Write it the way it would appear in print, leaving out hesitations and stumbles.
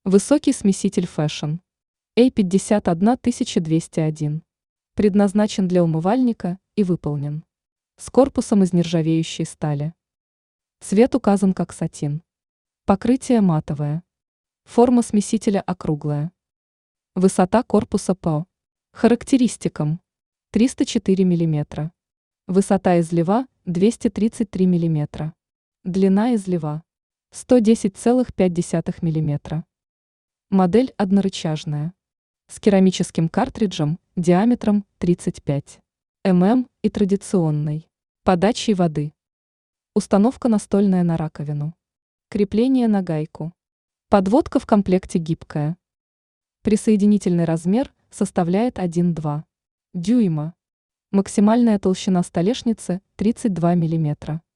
Высокий смеситель Fashion A51201. Предназначен для умывальника и выполнен с корпусом из нержавеющей стали. Цвет указан как сатин. Покрытие матовое. Форма смесителя округлая. Высота корпуса по характеристикам 304 мм. Высота излива 233 мм. Длина излива 110,5 мм. Модель однорычажная. С керамическим картриджем диаметром 35 мм и традиционной подачей воды. Установка настольная на раковину. Крепление на гайку. Подводка в комплекте гибкая. Присоединительный размер составляет 1,2 дюйма. Максимальная толщина столешницы 32 мм.